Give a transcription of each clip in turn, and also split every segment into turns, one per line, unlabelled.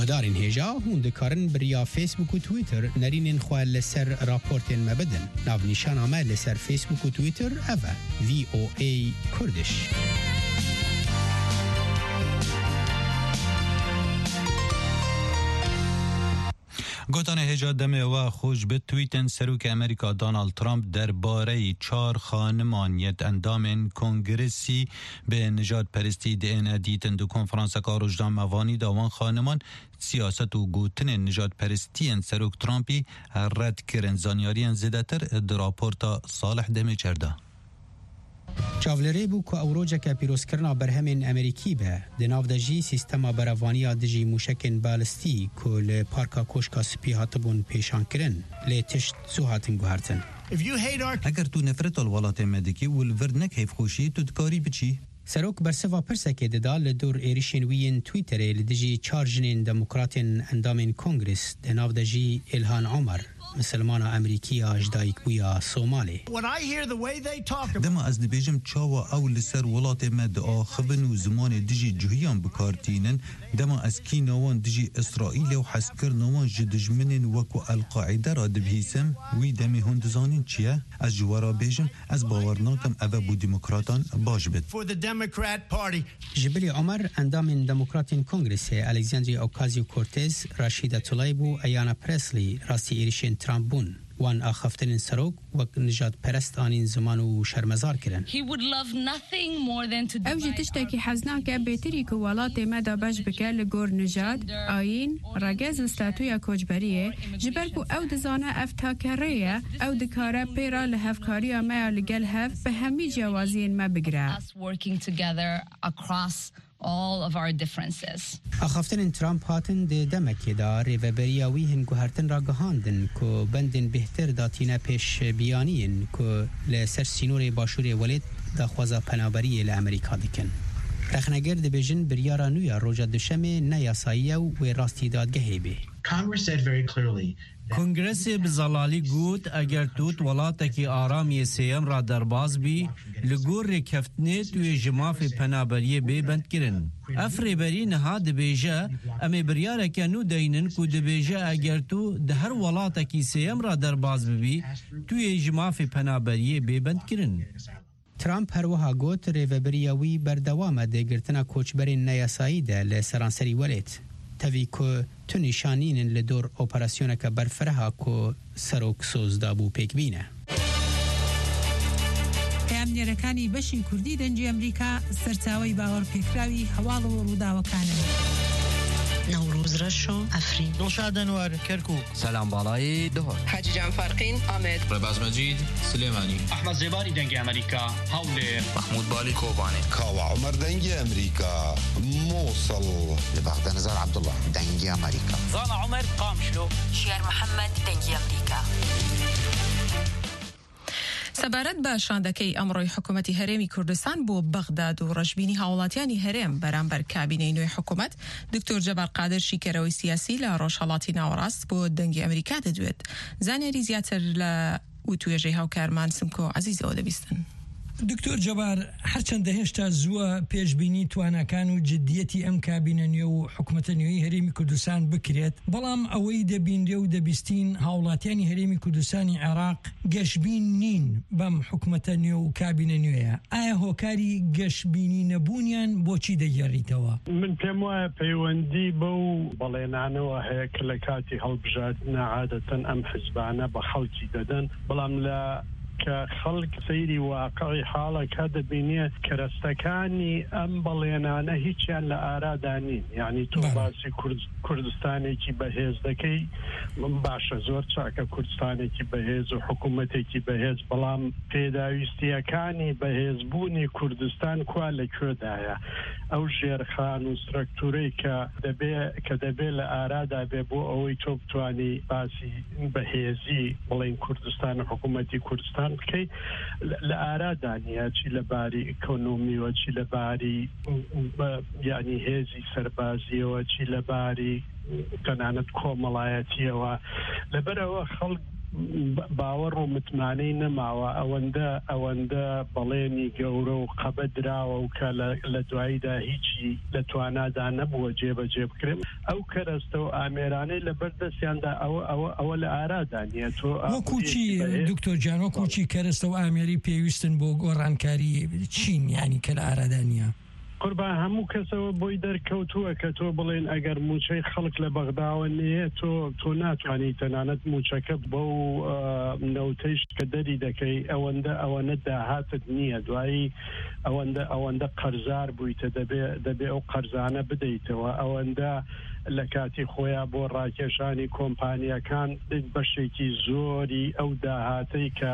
هفدارین هجا هون دکارن بریا فیسبوک و تویتر نرینین خواه لسر راپورتین مبدن ناو نیشان آمه لسر فیسبوک و تویتر اوه VOA کردش.
گوتان هجا دمه و خوش به تویتن سروک امریکا دونالد ترامپ درباره 4 خانمانیت اندام کنگرسی به نجات پرستی دین دیتن دو کنفرانس کاروجدان موانی داوان خانمان سیاست و گوتن نجات پرستی سروک ترامپی رد کرن زانیاری زدتر در راپورتا صالح دمه چرده.
چاولری بو که اوروجه که پیروز کرنا برهمین امریکی به دناو دجی سیستما براوانی دجی موشکن بالستی که لپارکا کوشکا سپی هاتبون پیشان کرن لیتشت سو هاتن گوهرتن.
اگر تو نفرت الولات مدکی والورد نکیف خوشی تو دکاری بچی؟
سروک برسوا پرسکه ددا لدور ایریشن وین تویتره لدجی 4 جنین دموکراتین اندامین کنگرس دناو دجی الهان عمر مسلمان امریکی اجدایک بویا سومالی.
دما از دبیجم چاوا او لسر ولات مد آخبن و زمان دجی جهیان بکارتینن دما از کی نوان دجی اسرائیل و حسکر نوان جدجمنن وکو القاعده را دبهیسم وی دمی هندزانین چیه؟ از جوارا بیجم از باورناکم اوه بو دموکراتان باش بد.
جبلی عمر اندامین دموکراتین کنگرس الکساندری اوکازیو کورتز راشیدا طلایبو ایانا پرسلی راستی ایریشن ترامپ بون وان آخفتن سروک و نجات پرست آنین زمان و شرمزار کرن.
او جتشتا که حزناک بهتری که ولات مدا باش بکر لگور نجات آین رگز و ستاتویا کوچبریه جبر کو او دزانه افتاکریه او دکاره پیرا لحفکاری ما لگل هف به همی جوازین ما بگره.
all of our differences.
آخفتن ترامپ هاتن ده دمکی دا ریوبریاوی هنگو هرتن را گهاندن که بندن بهتر داتینه پیش بیانین که لسر سینور باشور ولید دا خوازا پنابری لامریکا دکن. رخنگر ده بیجن بریارا نویا روژا دوشمه نیاساییه و راستی دادگهی بی.
Congress said very clearly
کنگرس بزلالی گوت اگر توت ولاتکی آرامی سیم را درباز بی لگور رکفتنه توی جماف پنابریه بی بند کرن. افریبری نها دبیجه امی بریاره که نو دینن که دبیجه اگر تو ده هر ولاتکی سیم را درباز بی توی جماف پنابریه بی بند کرن.
ترامپ هر وها گوت ریوبریاوی بردوام ده گرتنا کوچبرین نیاسایی ده لسرانسری ولید. تاوی که تو نشانین لدور اپراسیونه که برفرها که سروک سوز دابو پیک بینه.
پەیامنێرەکانی بەشی کوردی دەنجی ئەمریکا سەرچاوەی باوەڕ پێکراوی هەواڵ و ڕووداوەکانن.
نوروز رشو افرین
نوشاد انوار کرکوک
سلام بالای دهر
حاجی جان فرقین آمد
رباز مجید سلیمانی
احمد زباری دنگ امریکا حول
محمود بالی کوبانی
کاوا عمر دنگ امریکا موصل
لبغداد نزار عبدالله دنگ امریکا
زانا عمر قامشلو
شير محمد دنگ امریکا.
سەبارەت بە شاندەکەی ئەمڕۆی حکوومەتی هەرێمی کوردستان بۆ بەغداد و ڕەشبینی هاوڵاتیانی هەرێم بەرامبەر کابینەی نوێی حکوومەت دکتۆر جەبار قادر شیکەرەوەی سیاسی لە ڕۆژهەڵاتی ناوەڕاست بۆ دەنگی ئەمریکا دەدوێت. زانیاری زیاتر لە وتوێژەی هاوکارمان سمکۆ عەزیزەوە دەبیستن.
دکتۆر جەبار هەرچەندە هێشتا زووە پێشبینی توانەکان و جدیەتی ئەم کابینە نوێ و حکوومەتە نوێی هەرێمی کوردستان بکرێت، بەڵام ئەوەی دەبیندرێ و دەبیستین هاوڵاتیانی هەرێمی کوردستانی عێراق گەشبین نین بەم حکوومەتە نوێ و کابینە نوێیە. ئایا هۆکاری گەشبینی نەبوونیان بۆچی دەگێڕیتەوە؟
من پێم وایە پەیوەندی بەو بەڵێنانەوە هەیە کە لە کاتی هەڵبژاردنە عادەتەن ئەم حیزبانە بە خەڵکی دەدەن، بەڵام لە که خلق سیری واقعی حالا که دبینی کرستکانی ام بلیانانه هیچیان لآرادانین، یعنی تو باسی کردستانی که بهیز دکی باشه زور چاکه کردستانی که بهیز و حکومتی که بهیز، بلام پیداویستیکانی بهیز بونی کردستان کوال کردایه او جیرخان و سترکتوری که دبی لآرادا بی بو اوی تو بتوانی باسی بهیزی بلین کردستان و حکومتی کردستان که لآرادانیه چی لباری اکونومی و چی لباری یعنی هیزی سربازی و چی لباری تنانت کۆمەڵایەتیەوە لەبەرەوە خەڵک باوەڕ و متمانەی نەماوە ئەوەندە بەڵێنی گەورە و قەبەدراوە و کە لە دواییدا هیچی لە توانادا نەبووە جێبەجێ بکرێن ئەو کەرەستە و ئامێرانەی لە بەردەستیاندا ئەوە لە ئارادا نیە تۆ
وەکوچی دکتۆر جان وەکوچی کەرەستە و ئامێری پێویستن بۆ گۆڕانکاری چین یعنی کە لە ئارادا نیە
قوربان هەموو کەسەوە بۆی دەرکەوتووە کە تۆ بڵێن ئەگەر موچەی خەڵک لە بەغداوە نییە تۆ ناتوانیت تەنانەت موچەکە بۆ نەوتەیش کە دەری دەکەی ئەوەنە داهاتت نییە دوایی ئەوەندە قەرزار بوویتە دەبێ ئەو قەرزانە بدەیتەوە ئەوەندە لە کاتی خۆیان بۆ ڕاکێشانی کۆمپانیەکان بەشێکی زۆری ئەو داهاتەی کە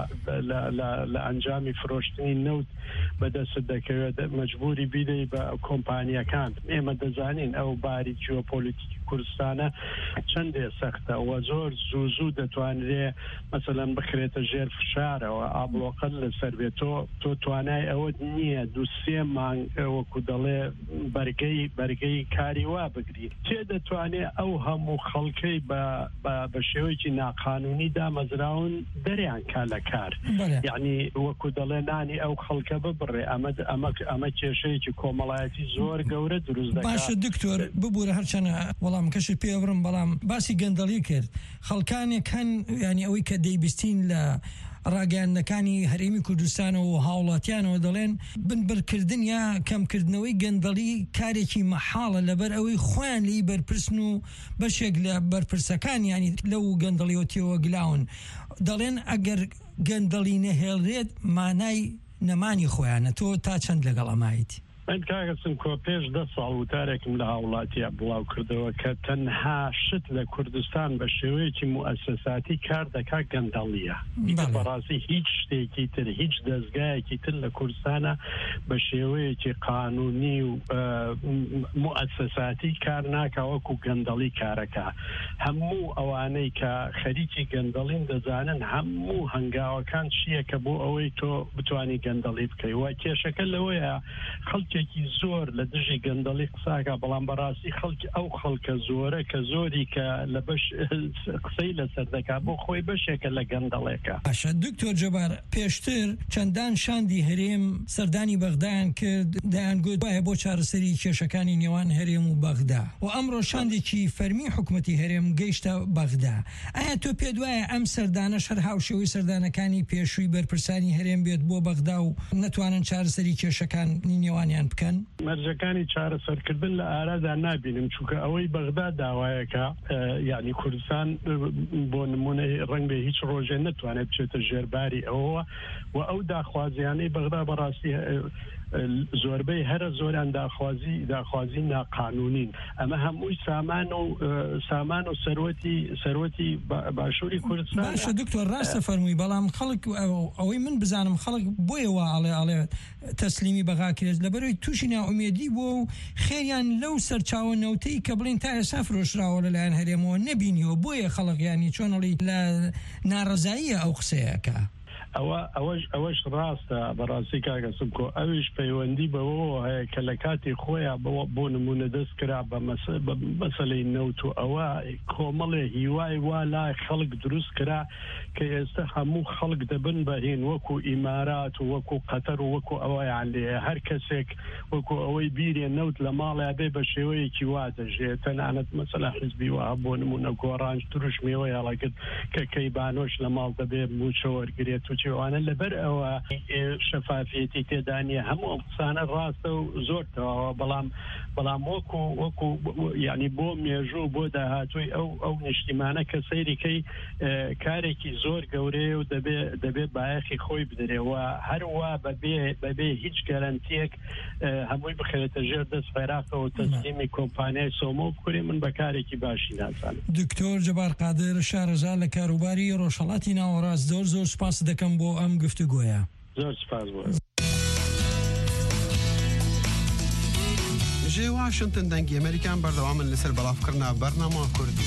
لە ئەنجامی فرۆشتنی نەوت بەدەست دەکەوێت مەجبوری بیدەی بە کۆمپانیەکان ئێمە دەزانین ئەو باری جیۆپۆلیتیکی کوردستانە چەندێ سەختە و زۆر زوو دەتوانرێ مەسەلەن بخرێتە ژێر فشارەوە ئابلۆقەت لەسەر بێت تۆ توانای ئەوەت نییە 2-3 مانگ وەکو دەڵێ بەرگەی کاری وا بگری تێدەتوانێت ئەو هەموو خەڵکەی بە شێوەیەکی ناقانونی دامەزراون دەریان کا لە کار یعنی وەکو دەڵێ نانی ئەو خەڵکە ببڕێ ئەمە کێشەیەکی کۆمەڵایەتی زۆر گەورە دروست دەکات.
باشە دکتۆر ببوورە هەرچەنە وەڵام کەشت پێ بڕم بەڵام باسی گەندەڵی کرد خەڵکانێک هەن ینی ئەوەی کە دەیبستین لە ڕاگەاندنەکانی هەرێمی کوردستانەوە و هاوڵاتیانەوە دەڵێن بنبرکردن یا کەمکردنەوەی گەندەڵی کارێکی مەحاڵە لەبەر ئەوەی خۆیان لی بەرپرسن و بەشێک لە بەرپرسەکان ینی لەو گەندەڵیەوەتیەوە گلاون دەڵێن ئەگەر گەندەڵی نەهێڵرێت مانای نەمانی خۆیانە تۆ تا چەند لەگەڵ ئەمایت
من کاگەسم کۆ پێش 10 ساڵ وتارێکم لە هاوڵاتیە بڵاو کردەوە کە تەنها شت لە کوردستان بە شێوەیەکی موسساتی کار دەکات گەندەڵیە بەڕاستی هیچ شتێکی تر هیچ دەستگایەکی تر لە کوردستانە بە شێوەیەکی قانونی و موسساتی کار ناکە وەکو گەندەڵی کارەکە هەموو ئەوانەی کە خەریکی گەندەڵین دەزانن هەموو هەنگاوەکان چییە کە بۆ ئەوەی تۆ بتوانی گەندەڵی بکەی و کێشەکە لەوەیە خەڵکێکی زۆر لە دژی گەندەڵی قساکە بەڵام بەڕاستی خەڵکی ئەو خەڵکە زۆرە کە زۆری کە لە بەش قسەی لەسەر دەکات بۆ خۆی بەشێکە لە گەندەڵێکە.
باشە دکتۆر جەبار پێشتر چەندان شاندی هەرێم سەردانی بەغدایان کرد دەیانگوت وایە بۆ چارەسەری کێشەکانی نێوان هەرێم و بەغدا و ئەمڕۆ شاندێکی فەرمی حکومەتی هەرێم گەیشتە بەغدا ئایا تۆ پێت وایە ئەم سەردانە شەر هاوشێوەی سەردانەکانی پێشووی بەرپرسانی هەرێم بێت بۆ بەغدا و نەتوانن چارەسەری کێشەکانی نێوانیان بکەن
مەرجەکانی چارەسەرکردن لە ئارادا نابینم چونکە ئەوەی بەغدا داوایەکە یعنی کوردستان بۆ نمونە ڕەنگ بێ هیچ ڕۆژێ نتوانێت بچێتە ژێرباری ئەوەوە و ئەو داخوازیانەی بەغدا بەڕاستی زۆربەی هەرە زۆریان داخوازی ناقانونین ئەمە هەمووی سامان و سەرۆتی باشووری کوردستان.
باشە دکتۆر ڕاستە فەرمووی بەڵام خەڵک ئەوەی من بزانم خەڵک بۆیەوە ئەڵێ تەسلیمی بەغا کرێت لەبەرەوەی تووشی ناومێدی بووە و خێریان لەو سەرچاوە نەوتەی کە بڵین تا ئێستا فرۆشراوە لەلایەن هەرێمەوە نەبینیەوە بۆیە خەڵک ینی چۆنەڵی لە ناڕەزاییە ئەو قسەیەکە.
ئەوەش ڕاستە بەڕاستی کاگەسم کۆ ئەویش پەیوەندی بەوە هەیە کە لە کاتی خۆیان بۆ نمونە دەست کرا بە مەسەلەی نەوت و ئەوە کۆمەڵێ هیوای وا لای خەڵک دروست کرا کە ئێستا هەموو خەڵک دەبن بەهین وەکو ئیمارات و وەکو قەتەر و وەکو ئەوەیان لێ هەر کەسێک وەکو ئەوەی بیرێ نەوت لە ماڵیا بێ بە شێوەیەکی وا دەژێت تەنانەت مەسەلا حیزبی وە بۆ نمونە گۆڕانج دروشمێوە هەڵەگرت کە کەیبانۆش لە ماڵ دەبێ موچە وەرگێت و چێوانە لەبەر ئەوە شەفافیەتی تێدانیە هەموو ئەم قسانە ڕاستە و زۆر تەواوە بەڵام وەکو یعنی بۆ مێژوو بۆ داهاتووی ئەو نیشتیمانە کە سەیریکەی کارێکی زۆر گەورەیە و دەبێت بایەخی خۆی بدرێەوە هەروە بەبێ هیچ گەرانتیەک هەمووی بخێتە ژێر دەست خێراقەوە تەسلیمی کۆمپانیای سۆمۆ بکوری من بەکارێکی باشی نازانم.
دکتۆر جەبار قادر شارەزا لە کاروباری ڕۆژهەڵاتی ناوەڕاست زۆر سپاس دەکەم بۆ ئەم گفتوگۆیە.
زۆر سپاس بۆ.
ژێ واشنتن دەنگی ئەمریکان بەردەوامن لەسەر بەڵافکردنا بەرنامە کوردی.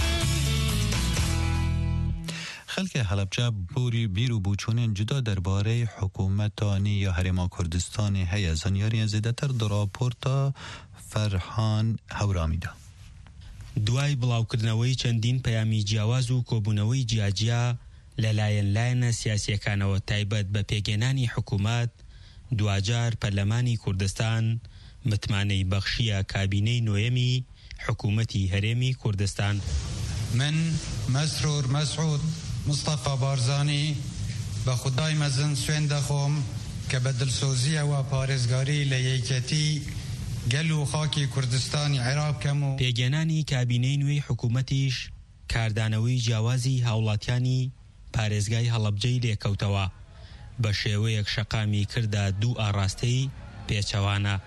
خەڵکی هەڵەبجە بوری بیر و بوچونên جدا دەربارەی حکوومەتانی یا هەرێما کوردستانی هەیە زانیاریان زێدەتر دە راپۆرتا فەرهان هەورامیدا.
دوای بڵاوکردنەوەی چەندین پەیامی جیاواز و کۆبوونەوەی جیاجیا لەلایەن لایەنە سیاسیەکانەوە تایبەت بە پێگەێنانی حکوومەت، دوجار پەرلەمانی کوردستان متمانەی بەخشیە کابینەی نوێمی حکوومەتی هەرێمی کوردستان.
من مەسرور مەسعود مستەفا بارزانی بە خودای مەزن سوێن دەخۆم کە بە دڵسۆزیەوە پارێزگاری لە یەکەتی گەل و خاکی کوردستانی عێراق کەم و
پێگەێنانی کابینەی نوێی حکوومەتیش کاردانەوەی جیاوازی هاوڵاتیانی پارێزگای هەڵەبجەی لێکەوتەوە بە شێوەیەک شەقامی کردە دوو ئاڕاستەی پێچەوانە.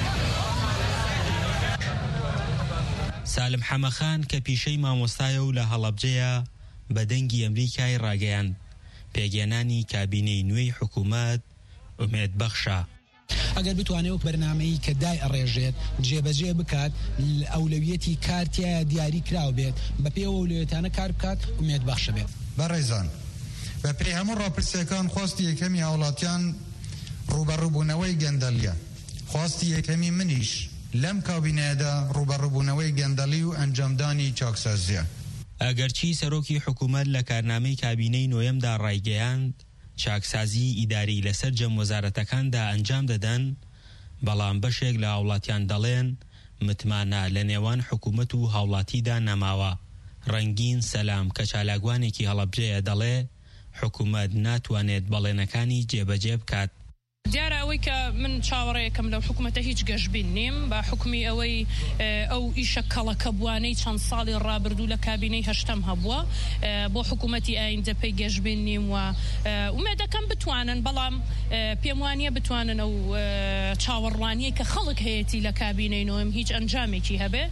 سالم حەمەخان کە پیشەی مامۆستایە و لە هەڵەبجەیە بە دەنگی ئەمریکای ڕاگەیاند پێگەێنانی کابینەی نوێی حکوومەت ئومێد بەخشە.
ئەگەر بتوانێت بەرنامەیە کە دای ئەڕێژێت جێبەجێ بکات ئەولەویەتی کارتیایە دیاری کراو بێت بە پێوە ئەولەویەتانە کار بکات ئومێد بەخشە بێت.
بەڕێزان بە پێی هەموو ڕاپرسیەکان خواستی یەکەمی هاوڵاتیان ڕوبەڕووبوونەوەی گەندەلیە. خواستی یەکەمی منیش لەم کابینەیەدا ڕوبەڕووبوونەوەی گەندەلی و ئەنجامدانی چاکسازیە.
ئەگەرچی سەرۆکی حکوومەت لە کارنامەی کابینەی نوێمدا ڕایگەیاند چاکسازی ئیداری لەسەر جەم وەزارەتەکاندا ئەنجام دەدەن، بەڵام بەشێک لە هاوڵاتیان دەڵێن متمانە لە نێوان حکوومەت و هاوڵاتیدا نەماوە. ڕەنگین سەلام کە چالاکوانێکی هەڵەبجەیە دەڵێ حکوومەت ناتوانێت بەڵێنەکانی جێبەجێ بکات.
دیارە ئەوەی کە من چاوەڕێیەکەم لەو حکوومەتە هیچ گەشتبین نیم بە حکومی ئەوەی ئەو ئیشە کەڵەکە بوانەی چەند ساڵی ڕابردوو لە کابینەی هەشتەم هەبووە بۆ حکوومەتی ئایندە پێی گەشتبین نیم و ئومێدەکەم بتوانن، بەڵام پێم وانییە بتوانن ئەو چاوەڕوانیە کە خەڵک هەیەی لە کابینەی نوێم هیچ ئەنجامێکی هەبێ.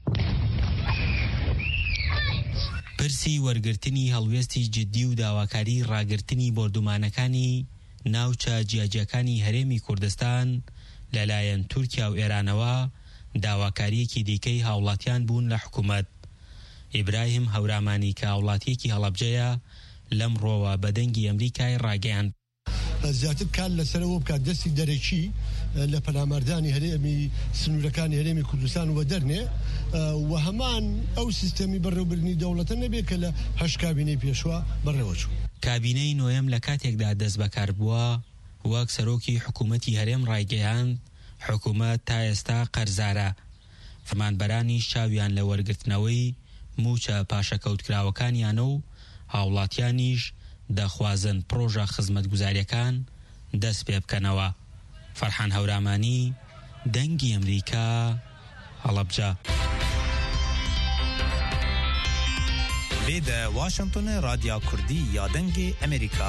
پرسی وەرگرتنی هەڵوێستی جددی و داواکاری ڕاگرتنی بۆردومانەکانی ناوچە جیاجیەکانی هەرێمی کوردستان لەلایەن تورکیا و ئێرانەوە داواکاریەکی دیکەی هاوڵاتیان بوون لە حکوومەت. ئیبراهیم هەورامانی کە هاوڵاتیەکی هەڵەبجەیە لەم ڕۆوە بە دەنگی ئەمریکای ڕاگەیاند.
زیاتر کار لەسەرەوە بکات دەستی دەرەکی لە پەلاماردانی هەرێمی سنوورەکانی هەرێمی کوردستان وە دەرنێ و هەمان ئەو سیستەمی بەڕێوەبردنی دەوڵەتە نەبێ کە لە هەشت کابینەی پێشوە بەڕێوەچوو.
کابینەی نوێم لە کاتێکدا دەست بەکار بووە وەک سەرۆکی حکوومەتی هەرێم ڕایگەیاند حکوومەت تا ئێستا قەرزارە. فەرمانبەرانیش چاویان لە وەرگرتنەوەی موچە پاشەکەوتکراوەکانیانە و هاوڵاتیانیش دەخوازن پرۆژە خزمەتگوزاریەکان دەست پێ بکەنەوە. فەرحان هەورامانی دەنگی ئەمریکا هەڵەبجە.
لێدە واشنگتن رادیا کوردی یا دەنگی ئەمریکا.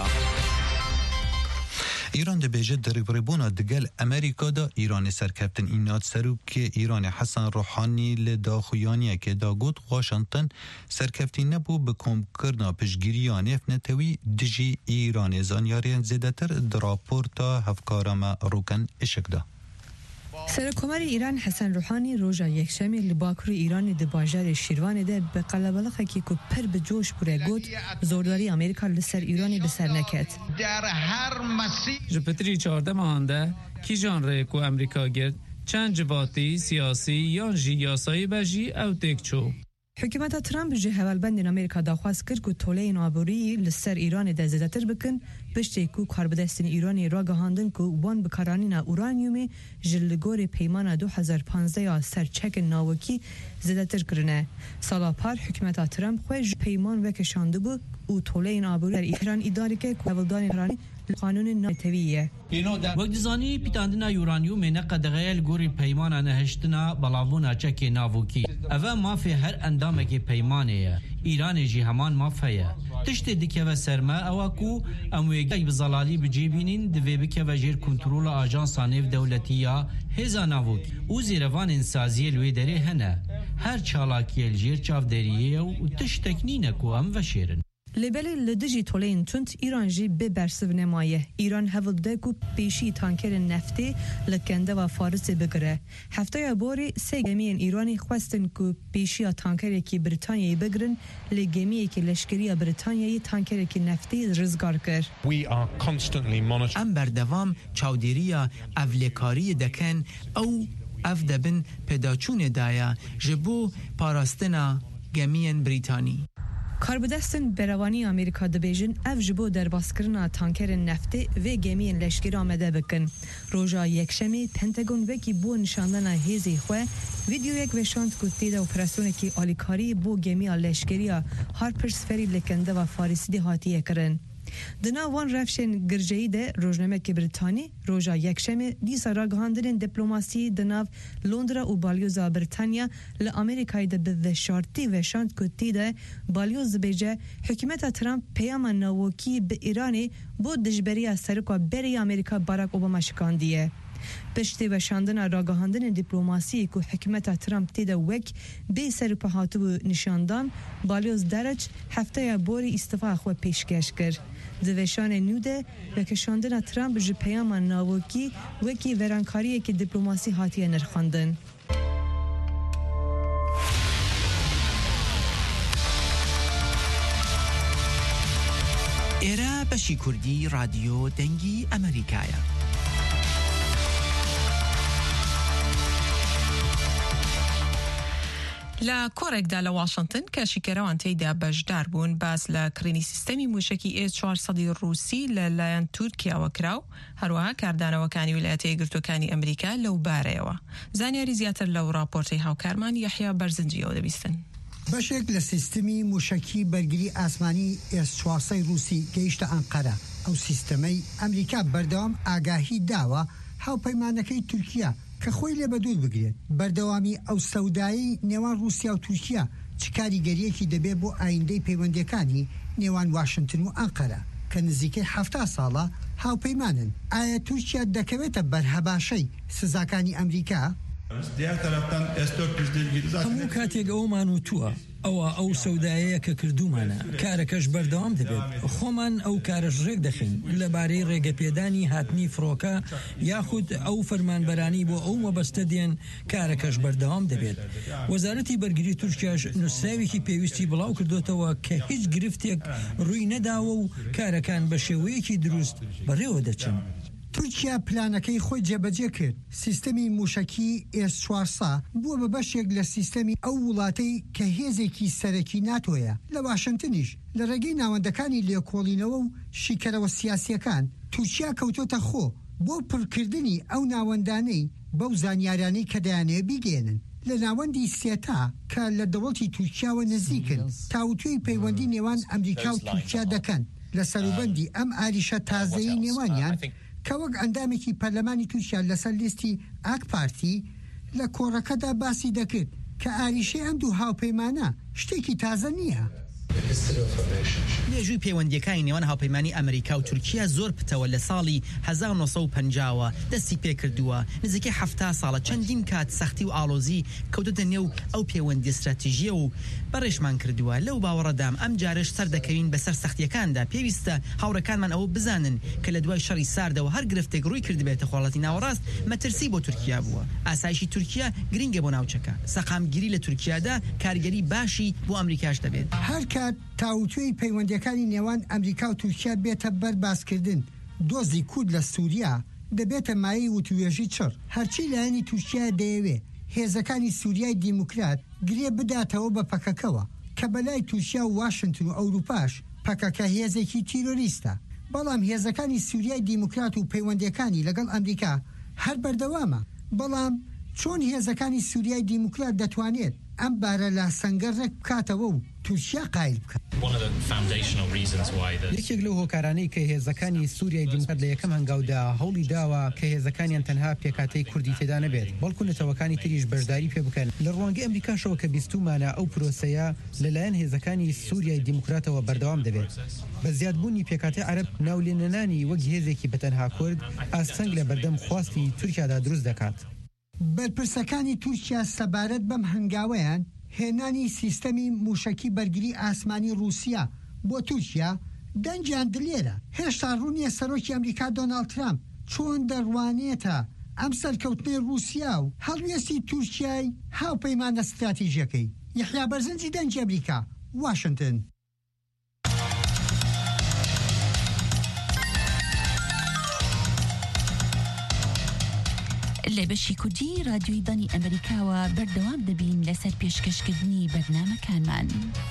ایران دبیجه درباربونا دگل امریکا دا ایران سرکفتن اینات سروک ایران حسن روحانی لداخویانیه که دا گوت واشنطن سرکفتی نبو بکم کرنا پشگیریان افنتوی دجی ایران زانیارین زیدتر دراپورتا هفکارما روکن اشک دا.
سرکومر ایران حسن روحانی روزا یکشنبه لباکر ایران د باجر شیروان ده به قلبلخه کی کو پر به جوش پوره گوت زورداری امریکا لسر ایرانی به سر نکت.
در هر مسیر
جپتری 14 مانده کی ژانر کو امریکا گرد چند جواتی سیاسی یا یاسایی بجی او تکچو.
حکومت ترامپ جه هوالبند امریکا داخواست کرد که طولین آبوری لسر ایران ده زیادتر بکن پشتی کو کاربدستین ایرانی را گهاندن که وان بکارانین اورانیوم جلگور پیمان 2015 یا سر چک ناوکی زیادتر کرنه. سالا پار حکومت ترامپ خوش پیمان وکشانده بود و طولین آبوری در ایران اداره که هوالدان ایرانی قانون ناتویه.
وقتزانی پیتاندنا یورانیوم نقدغیل گوری پیمان نهشتنا بلاونا چک ناوکی. اوه مافی هر اندامه که پیمانه ایران جی همان مافیه. تشت دیکه و سرما اواکو امویگی بزلالی بجیبینین دوی بکه و جیر کنترول آجانسانیف دولتیه هزا ناوکی. او زیروان انسازی لوی داره هنه. هر چالاکیل جیر چاف دریه و تشت تکنینه کو ام و شیرن.
لبل لدجی طولین چند ایران جی به برسو نمایه. ایران هفته کو پیشی تانکر نفتی لکنده و فارس بگره. هفته باری سه گمین ایرانی خواستن کو پیشی تانکری که بریتانیایی بگرن لگمی که لشکری بریتانیایی تانکری که نفتی رزگار کرد.
ام بردوام چاودیریا اولکاری دکن او
ئەف دەبن پێداچوونێدایە ji بۆ پاراستنا گەمیên بریتانî.
کاربدستن بروانی امریکا دبیجن اف جبو در باسکرنا تانکرین نفتی و گمین لشکری آمده بکن. روژا یکشمی پنتاگون وکی بو نشاندن هیزی خواه ویدیو یک وشاند کتی ده اپراسیون کی آلیکاری بو گمی لشکری هارپرز فری لکنده و فارسی ده هاتیه کرن. دنا وان رفشن گرجهی ده روزنامه که بریتانی روژا یکشم دیسا را گهاندن دیپلماسی دناو لندرا و بالیوزا بریتانیا لامریکای ده به وشارتی وشاند کتی ده بالیوز بیجه حکومت ترامپ پیام نووکی به ایرانی بود دجبری سرکا بری امریکا باراک اوباما شکاندیه. پشتی وشاندن راگهاندن دیپلماسی که حکومت ترامپ تیده وک بی سرکا هاتو نشاندان بالیوز درج هفته بوری استفاده خو پیشکش کرد. دوشان نوده و کشاندن ترامپ جه پیام ناوکی وکی ورانکاریه که دیپلماسی هاتیه نرخاندن.
ایرا بشی کردی رادیو دنگی امریکایه.
لا کۆڕێکدا لە واشنگتن کە شیکەرەوان تێیدا بەشدار بوون باز لە کڕینی سیستەمی موشکی S-400 رووسی لەلایەن تورکیاوە کراو هەروەها کاردانەوەکانی ویلایەتە یەکگرتووەکانی ئەمریکا لەو بارەیەوە. زانیاری زیاتر لەو راپۆرتەی هاوکارمان یەحیا بەرزنجیەوە دەبیستن.
بەشێک لە سیستمی موشکی بەرگری ئاسمانی S-400 رووسی گەیشتە ئەنقەرە. ئەو سیستەمەی ئەمریکا بەردەوام ئاگاهی داوە هاوپەیمانەکەی تورکیا کە خۆی لێ بەدوور بگرێت. بەردەوامی ئەو سەودایی نێوان رووسیا و تورکیا چ کاریگەریەکی دەبێت بۆ ئایندەی پەیوەندیەکانی نێوان واشنگتن و ئەنقەرە کە نزیکەی 70 ساڵە هاوپەیمانن. ئایا تورکیا دەکەوێتە بەرهەباشەی سزاکانی ئەمریکا؟
هەموو کاتێک ئەومان وتووە ئەو سەودایەیە کە کردومانە کارەکەش بەردەوام دەبێت. خۆمان ئەو کارش ڕێک دەخین لەبارەی ڕێگەپێدانی هاتنی فڕۆکە یاخود ئەو فەرمانبەرانی بۆ ئەو مەبەستە دێن کارەکەش بەردەوام دەبێت. وەزارەتی بەرگری تورکیاش نووسراوێکی پێویستی بڵاو کردوتەوە کە هیچ گرفتێک ڕووی نەداوە و کارەکان بە شێوەیەکی دروست بەڕێوە دەچن.
تورکیا پلانەکەی خۆی جێبەجێ کرد. سیستەمی موشکی S-400 بووە بە بەشێک لە سیستەمی ئەو وڵاتەی کە هێزێکی سەرەکی ناتۆیە. لە واشنگتنیش لە ڕێگەی ناوەندەکانی لێکۆڵینەوە و شیکەرەوە سیاسیەکان تورکیا کەوتۆتە خۆ بۆ پڕکردنی ئەو ناوەندانەی بەو زانیارانەی کە دەیانەوێت بیگەێنن. لە ناوەندی سێتا کە لە دەوڵەتی تورکیاوە نزیکن تاوتوێی پەیوەندی نێوان ئەمریکا و تورکیا دەکەن لە سەروبەندی ئەم ئاریشە تازەیی نێوانیان کە وەک ئەندامێکی پەرلەمانی تورکیا لەسەر لیستی ئاک پارتی لە کۆڕەکەدا باسی دەکرد کە ئاریشەی ئەم دوو هاوپەیمانە شتێکی تازە نییە.
لێژووی پەیوەندیەکانی نێوان هاوپەیمانی ئەمریکا و تورکیا زۆر پتەوە لە ساڵی 1950 دەستی پێکردووە. نزیکەی 70 ساڵە چەندین کات سەختی و ئاڵۆزی کەوتۆتە نێو ئەو پەیوەندی استراتیژیە و بەڕێشمان کردووە. لەو باوەڕەدام ئەم جارش سەردەکەوین بەسەر سەختیەکاندا. پێویستە هاوڕەکانمان ئەوە بزانن کە لە دوای شەڕی ساردەوە هەر گرفتێک ڕووی کردبێتە خۆڵەتی ناوەڕاست مەترسی بۆ تورکیا بووە. ئاسایشی تورکیا گرنگە بۆ ناوچەکە. سەقامگیری لە تورکیادا کارگەری باشی بۆ ئەمریکاش دەبێت.
تاوتوێی پەیوەندیەکانی نێوان ئەمریکا و تورکیا بێتە بەر باسکردن. دۆزی کورد لە سووریا دەبێتە مایەی وتوێژی چڕ. هەرچی لایەنی تورکیا دەیەوێ هێزەکانی سووریای دیموکرات گرێ بداتەوە بە پەکەکەوە کە بەلای تورکیا و واشنگتن و ئەوروپاش پەکەکە هێزێکی تیرۆریستە. بەڵام هێزەکانی سووریای دیموکرات و پەیوەندیەکانی لەگەڵ ئەمریکا هەر بەردەوامە. بەڵام چۆن هێزەکانی سووریای دیموکرات دەتوانێت ئەم بارە لە سەنگەڕێک بکاتەوە و تورکیا قایل بکات؟
یەکێک لەو هۆکارانەی کە هێزەکانی سووریای دیموکرات لە یەکەم هەنگاودا هەوڵی داوە کە هێزەکانیان تەنها پێکاتەی کوردی تێدا نەبێت بەڵکو نەتەوەکانی تریش بەشداری پێ بکەن. لە ڕوانگەی ئەمریکاشەوە کە بیستومانە ئەو پرۆسەیە لەلایەن هێزەکانی سووریای دیموکراتەوە بەردەوام دەبێت. بە زیادبوونی پێکاتەی عەرەب ناولێنەنانی وەک هێزێکی بەتەنها کورد ئاستەنگ لە بەردەم خواستی تورکیادا دروست دەکات.
بەرپرسەکانی تورکیا سەبارەت بەم هەنگاوەیان هێنانی سیستەمی موشکی بەرگری ئاسمانی رووسیا بۆ تورکیا دەنجیان دلێرە. هێشتا ڕوونیە سەرۆکی ئەمریکا دۆناڵد ترامپ چۆن دەڕوانێتە ئەم سەرکەوتنەی رووسیا و هەڵوێستی تورکیای هاوپەیمانە استراتیژیەکەی. یەحیا بەرزنجی دەنگی ئەمریکا، واشنگتن.
لە بەشی کوردی رادیۆی دانی ئەمریکاوە بەردەوام دەبین لەسەر پێشکەشکردنی بەرنامەکانمان.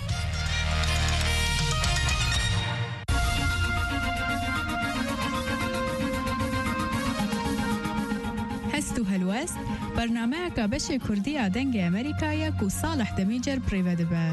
هەست و هەلوەست بەرنامەیەکە بەشی کوردیە دەنگی ئەمریکایەک و ساڵح دەمیجەر پڕیڤە دەبە.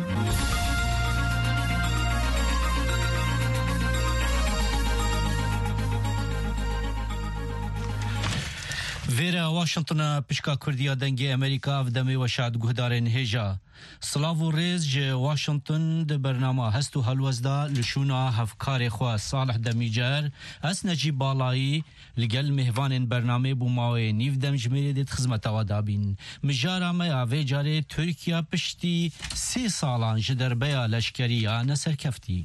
Vêra Washingtona pişka Kurdiya dengê Amerîka ev demê weşad guhdarên hêja. Silav û rêz ji Washington di bernama hest û helwezda li şûna hevkarê xwe Salih Demîcer ez Necîb Balayî li gel mêhvanên bernamê bû mawê nîv dem ji mêrê dê xizmeta we dabîn. Mijara me ya vê carê Tirkiya piştî 3 salan ji derbeya leşkeriya neserkeftî.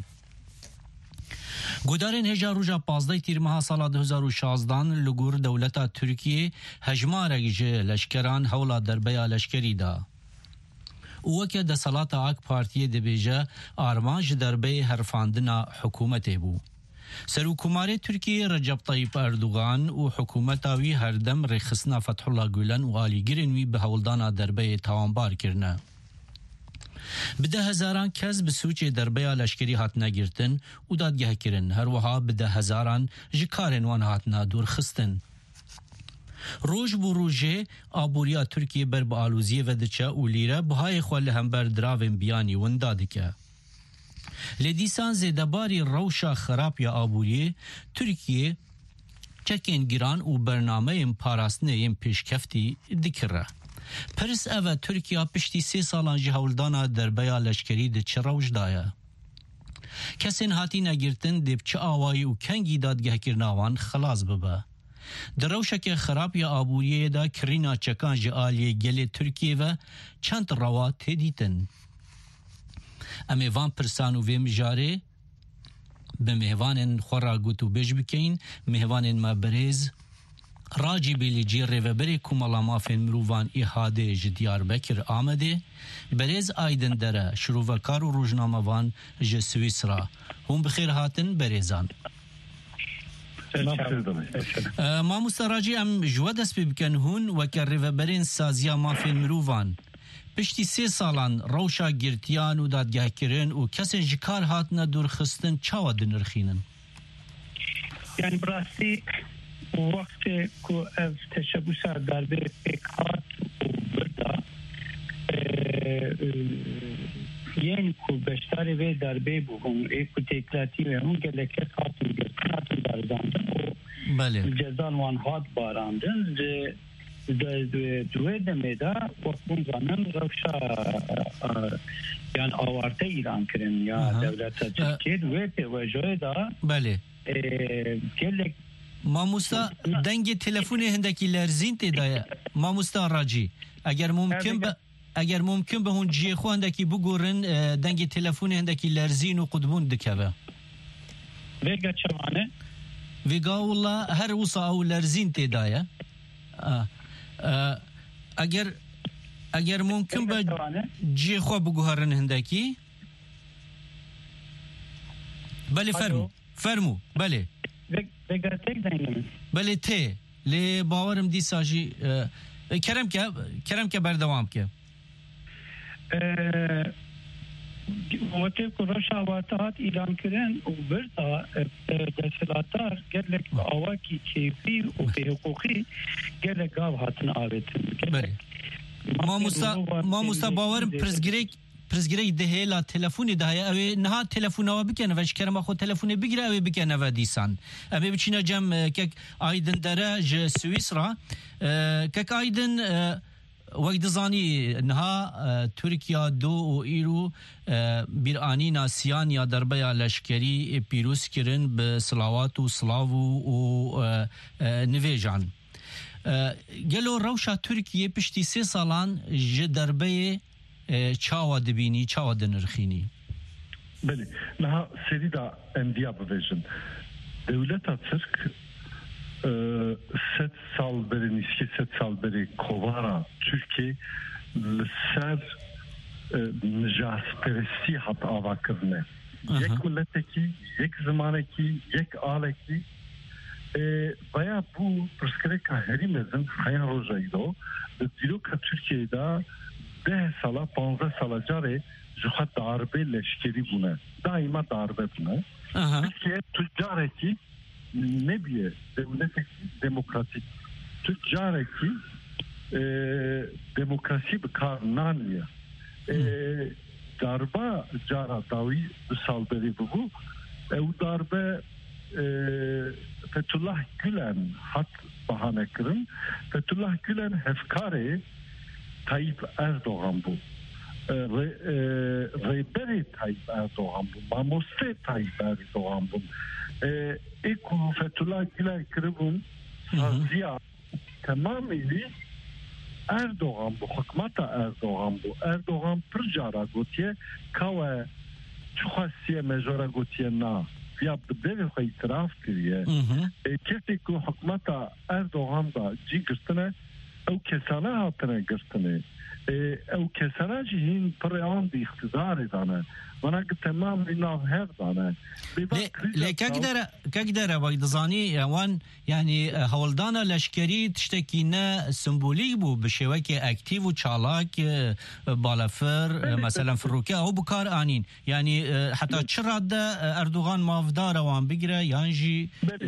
Gudarên hêja roja 15 tîrmeha sala 2016 li gor dewleta Tirkiyê hejmarek ji leşkeran hewla derbeya leşkerî da. û weke desalata AK Partiyê dibêje arman ji derbeyê herfandina hikûmetê bû. Serokkomarê Tirkiyê Recep Tayyip Erdogan û hikûmeta wî herdem rêxistina Fethullah Gülen û alîgirên wî bi hewldana derbeyê tawanbar kirine. Bi de hezaran kes bi sûçê derbeya leşkerî hatine girtin û dadgehkirin, her wiha bi de hezaran ji karên wan hatine dûrxistin. Roj bû rojê aboriya Tirkiye ber bi alûziyê ve diçe û lîre bihayê xwe li hember diravên biyanî winda dike. Lê dîsan zêdebarî rewşa xerab ya aboriyê Tirkiye çekên giran û bernameyên parastinê yên pêşkeftî dikire. Pirs ev Tirkiya piştî 3 salan ji hewldana derbeya leşkerî di çi rewş daye. Kesên hatîne girtin dê bi çi awayî û kengî dadgehkirina wan xilas bibe. Di rewşekê xerab ya aboriyê de kirîna çekan ji aliyê gelê Tirkiye ve çend rewa tê dîtin. Em ê van pirsan û vê mijarê bi mêhvanên xwe ra got û bêj bikeyin, mêhvanên me birêz Racibê li cî rêveberê Komala Mafên Mirovan İHADê ji Diyarbekir Amedê, berêz Aydin Dere, şîrovekar û rojnamevan ji Swîsra. Hûn bi xêr hatin berêzan. Mamosta Racî em ji we dest pê bikin hûn weke rêveberên saziya Mafên Mirovan. Piştî 3 salan rewşa girtiyan û dadgehkirin û kesên ji kar hatine dûrxistin çawa dinirxînin?
Yani birastî وقتی که از تشبوس دربه پیکات و بردا یعنی که بشتاری و دربه بگم ایکو تکلاتی و اون گلکه خاتون گرکناتون دارداندن و جزان وان هات باراندن دوی دمیده وقتون زنن روشا یعنی آوارته ایران کرن یا دولت ترکیه دوی پیوجه دا گلک
Mamosta dengê telefonê hindekî lerzîn tê daye. Mamosta Racî, eger mumkin be hûn ciyê xwe hindekî bigorin dengê telefonê hindekî lerzîn û qudbûn dikeve.
Vêga çawane?
Vêga wala her wisa ew lerzîn tê daye. Eger mumkin be ciyê xwe biguherin hindekî. Belê fermû, belê. بله ته لی باورم دیسا جی کرم که بردوام که
وقتی که روشا واتات اعلان کردن و بردا دستلاتار گلک آواکی کیفی و به حقوقی گلک گاو هاتن آویتن
ما موسا باورم پرزگیری دهیلا تلفونی دهی اوی نه تلفونوا بکنه و شکرما خود تلفونی بگیره اوی بکنه و دیسان اوی بچینه جم که آیدن داره ج سوئیسرا که آیدن وقت زانی نه ترکیه دو و ایرو bir anîna siyaniya derbeya leşkerî pîrûz kirin bi silawat û silav û nivêjan. Gelo rewşa Tirkiye piştî 3 salan ji derbeyê çawa dibînî, çawa dinirxînî?
Belê, niha serî da em diya bibêjin. Dewleta Tirk 7 sal berê nîskê 7 sal berê kovara Tirkiye li ser nijasperestî hat avakirine. Yek miletekî, yek zimanekî, yek alekî baya bu pırskereka herimezin hayan rojaydo diloka Türkiye'de 10 sala 15 sala care juha darbe leşkeri buna daima darbe buna Türkiye tüccareki ne biye devlet demokratik tüccareki demokrasi bekarnaniye darba cara davi salberi bu ev darbe Fethullah Gülen hat bahane kırın Fethullah Gülen hefkare Tayyip Erdoğan bu rehberi Tayyip Erdoğan bu mamoste Tayyip Erdoğan bu Eko Fethullah Gülen kırın saziya tamamıyla Erdoğan bu hükümeta Erdoğan bu Erdoğan pırcara gotiye kava çuhasiye mejora gotiye na yaptı devlet itiraf kiriye kesi ku hükümeta Erdoğan da cigirtine ev kesana hatine girtine ev kesana cihin pıryan di iktidar edane bana ki tamam inav her dane
كقدر بيضزاني وان يعني هولدانا لشكري تشتكينا سمبوليك بو بشوكي اكتيف وشالاك بالافر مثلا في الروكا او بكار انين يعني حتى تشرد اردوغان مافدار وان بقرا يانجي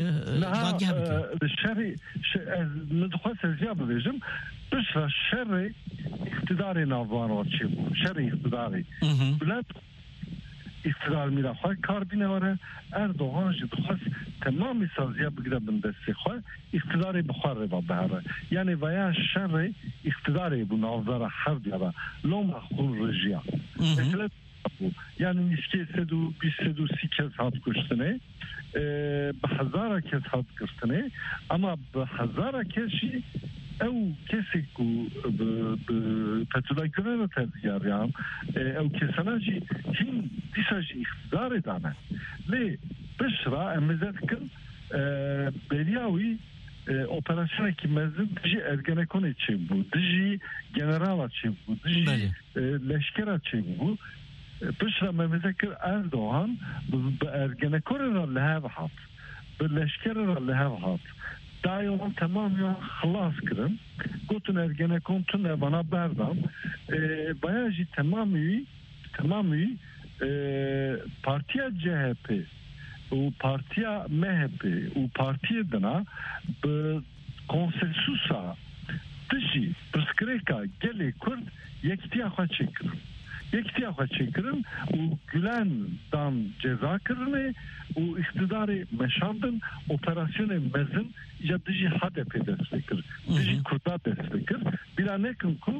الشري ندخل زياده بيجم بس الشري اقتداري نافان وتشيب شري اقتداري بلاد iktidar mirafay karbine var Erdoğan jidxas tamamı saziya bigre bindesi xwa iktidarı buxar ve bahara yani veya şerri iktidarı bu navzara her diara loma xun rejiya mesela yani niskesedu bisedu sikez hat kuştune bahazara kez hat kuştune ama bahazara kezi ev kesik ku Fethullah Gülen'e tezgâr yani ev kesanacı hin disajı iktidar edane ve beşra emizetkin beriyavi operasyona ki mezun dici Ergenekon için bu dici general için bu dici leşker için bu beşra memezekir Erdoğan bu Ergenekon'a lehev hat bu leşker'a lehev hat dayılan tamam ya halas kırın. Gotun Ergenekon tune bana berdan. Bayacı tamamı partiya CHP u partiya MHP u partiya dana bu konsensusa dışı pırskreka gele kurd yektiya xaçıkırın. Yektiya xaçıkırın u Gülen'dan ceza kırını u iktidarı meşandın operasyonu mezin ya dışı HDP destekir. Dışı Kurda destekir. Bir anekin ku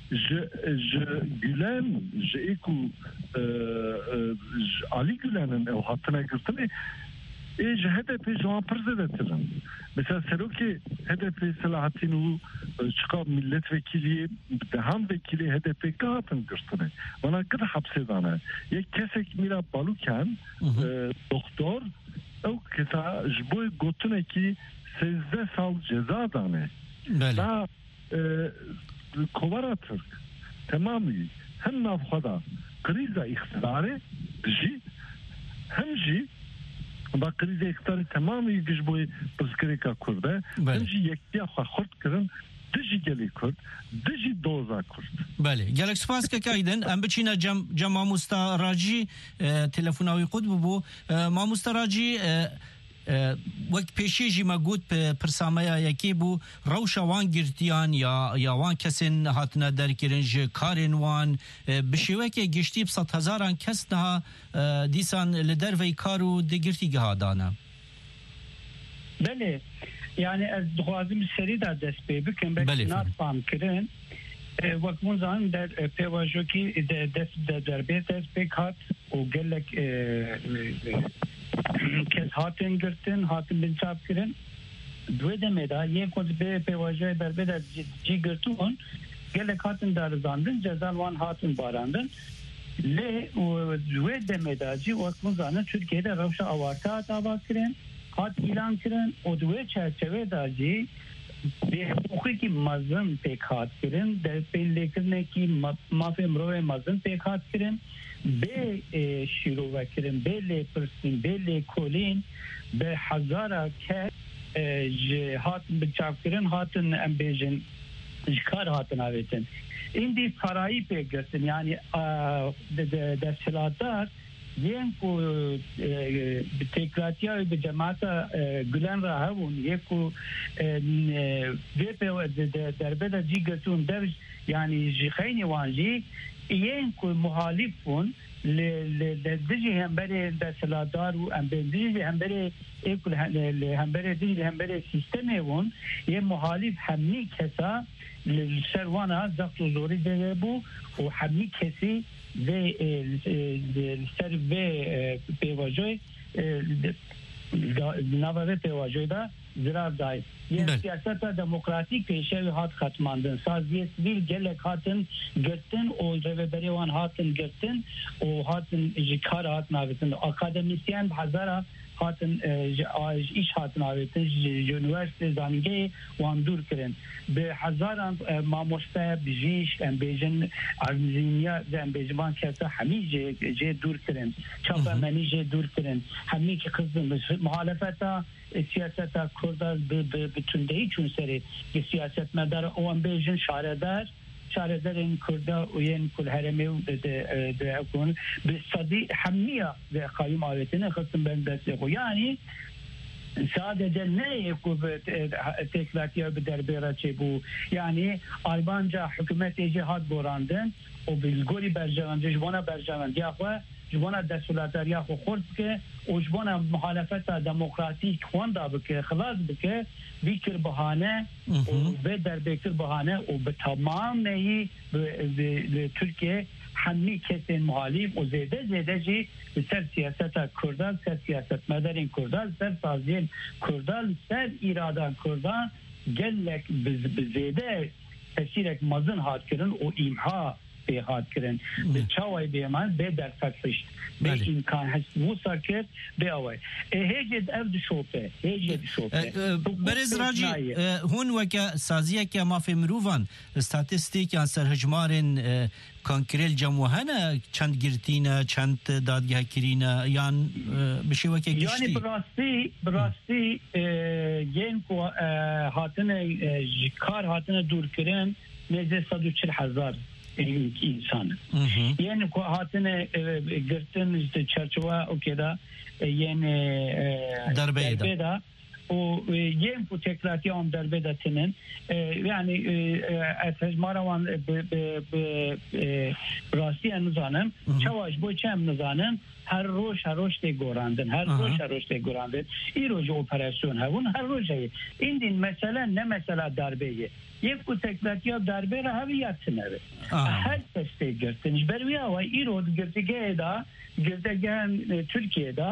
Gülen Eku Ali Gülen'in ev hattına girtini HDP şu an pırzedetirin. Mesela Seroki HDP Selahattin'u çıkan milletvekili deham vekili HDP kahatın girtini. Bana kıda hapsedane. Ya kesek mira baluken doktor ev kesa jboy gotune ki 13 sal ceza dane. Daha Kovara Türk tamamı hem nafhada kriza iktidarı dışı hem ji bak kriza iktidarı tamamı güç boyu pıskrika kurda hem ji yektiya xort kırın dışı geli kurd dışı doza kurd.
Bale gelek spas ke kaydın em biçine cem Mamusta Raci telefonawi qud bu Mamusta Raci وەک پێشێژی مەگوت پرسامەیە یەکێ بوو ڕەوشە وان گرتیان یا وان کەسێن هاتنە دەرکردن ji karên wan bi şêwekê giştî 100,000 kes daha dîsan li dervey kar û digirtî gihadane.
Belê yani ez dixwazim serî da dest pê bikim belkî natfam kirin wek hûn zanin der pêvajokî dest derbê dest pêk hat û gelek kes hatin girtin hatin binçap kirin dwe demeda yek od be pevajay derbe der ji girtun gelek hatin darzandın cezal wan hatin barandın le dwe demeda ji wakun zanın Türkiye'de revşa avarta dava kirin hat ilan kirin o dwe çerçeve da ji be hukuki mazın pek hat kirin der pellekin ki mafe mrove mazın pek hat kirin be şiro vekirin be le persin be le kolin be hazara ke هاتن بچاوکرین هاتن ام بیژن کار هاتن آویتن این دی فرایی پیگرتن یعنی دستلاتار یین کو تکراتیا به جماعت گلن را هون یکو ویپو دربده جیگتون در یعنی جخینی وانجی یین کو مخالفون لدجی هم بره دستلاتار و هم بندی هم بره ایکل هم بره دیگه هم بره سیستمی وون یه مخالف همین کسا لسروانا زخت و زوری دیگه بو و همین کسی ve ser ve pevajoy navave pevajoy da zirar dayı. Yani siyasete demokratik peşevi hat katmandın. Saziye sivil gelek hatın götün o reveberi wan hatın götün o hatın kar hat navetin akademisyen hazara hatın iş hatın navetin üniversite zanige wan dur kirin به هزاران ماموستا بجیش ام بیژن ارزینیا ام بیژمان کسا همی جه دور کردن چاپا منی جه دور کردن همی که قصدن مخالفتا سیاستا کردار به تندهی چون سری سیاست مدار او ام بیژن شاردار این کرده و این کل هرمی ده اکون به صدی همیه ده قایم آویتنه خصم بین دسته خو یعنی sadece ne yapıp tekratiya bir derbera çebu yani Albanca hükümeti cihad borandın o bilgori berjavancı jbona berjavancı ya jbona desulatlar ya xortke o jbona muhalefeta demokratik xwanda bike xalas bike fikir bahane ve derbekir bahane o be tamam neyi Türkiye همین کسی مخالف و زیده جی سر سیاست کردان سر سیاست مدارین کردان سر سازین کردان سر ایرادان کردان گلک بزیده تشیرک مزن هات کردن و ایمها به هات کردن به چاوی بیمان به در فکرشت به امکان هست موسا کرد به آوی هیجد افد شوپه
برز راجی هون وکا سازیه که ما فی مروفان استاتستیک یا سر هجمارن کانکریل جموهنه چند گرتینه چند دادگاه کرینه یان بشه وکا گشتی
یعنی براستی ین کو هاتنه کار هاتنه دور کرن نزد 140,000 insan. Yani hatine girtin işte çerçeve okeda yani darbeda o yem bu tekratiyan darbedatının yani etmaravan rasiye nizanım çavaş bu çem nizanım her roş de gorandın her roş de gorandın İroji operasyon havun her roji indin mesela ne mesela darbeyi یک کو تکراتیا دربه را هویت نره هر تسته گرتنش برویا و ایرود گرتگه دا گرتگه ترکیه دا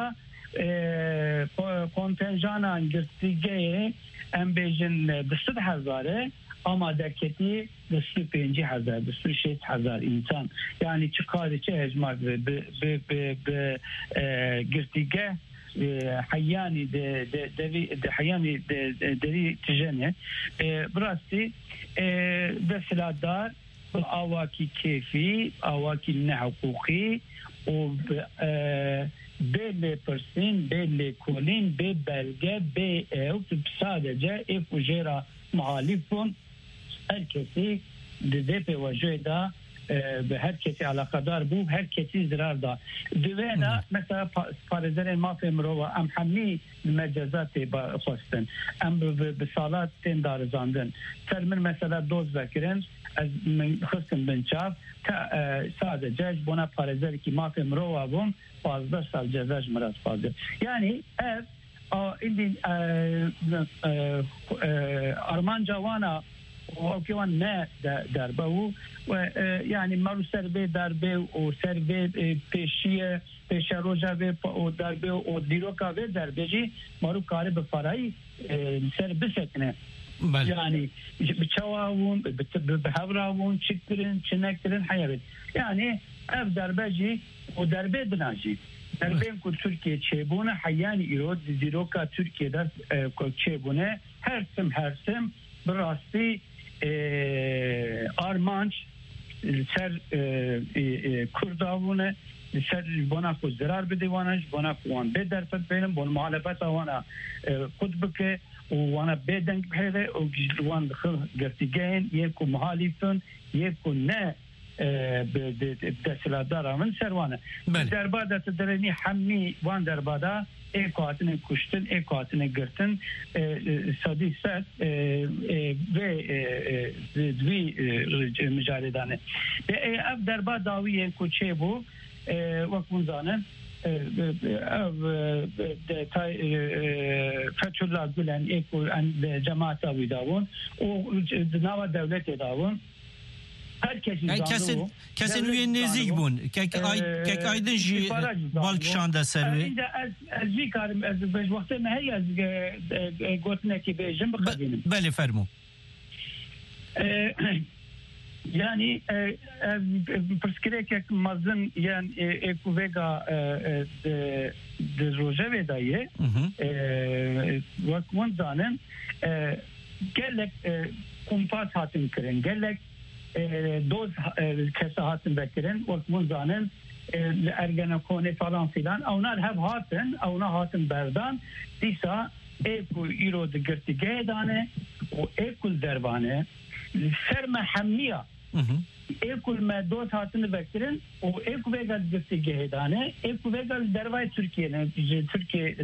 kontenjanan گرتگه ام بیژن 200,000 آمادگی 25,000 26,000 insan yani çıkarı çe hecmar به گرتگه حياني حياني دري تجنه براسي دسلادار اواكي كيفي اواكي حقوقي و بل پرسین بل کولین به بلگه به او sadece افوجرا مخالفون هر کسی ده به وجه دا به هر کسی علاقدار بو هر کسی ضرر دا دوینا مثلا پارزر ما فهمرو ام همی مجازات با خواستن ام به سالات تین دارزاندن سرمن مثلا دوز بکرن از من خواستن بنچاف تا sadece buna پارزر که ما فهمرو بوم 15 سال جزاش مراد فاضل yani ev indin Arman Cavan'a o kivan ne darbe o yani maru serbe darbe o serbe peşiye peşaroja ve o darbe o diroka ve darbeci maru kare be farai serbe sekne yani bıçavun behavravun çıkırın çinektirin hayret yani ev darbeci o darbe dinaji دربین کو ترکیه چهبونه حیانی ایراد دیروکا ترکیه در چهبونه هرسم براستی آرمانچ سر کرداونه سر بنا کو ضرر بدیوانش بنا کوان به درفت بینم بنا معالفت آوانا خود بکه وانا بدن بهذا وجوان قرتيجين يكو مهالفن يكو نا بدسلادارا من سروانه دربادا تدرني حمي وان دربادا ايقاتن كشتن ايقاتن قرتن صدي سات دوي مجالدانه اب دربا داوي كوچه بو وقت زانه فتشلا گلن ايكو ان جماعت ويداون او نوا دولت داون
kesin üye nezik bun. Kek aydın ji balkşan da servi.
Az bir karım az beş vakti ne hay az gotne ki bejim bakadinim.
Beli fermo.
Yani perskirek mazın yani ekuvega de Rojava daye vakman zanen gelek kumpas hatim kırın gelek doz kese hatim bekirin vakman zanen ergenekone falan filan onlar hep hatin ona hatim berdan disa eku iro de gertige dane o ekul dervane serme hammiya ekul me dost hatını beklerin o ek vegal gittiği hedane ek vegal dervay Türkiye'ne Türkiye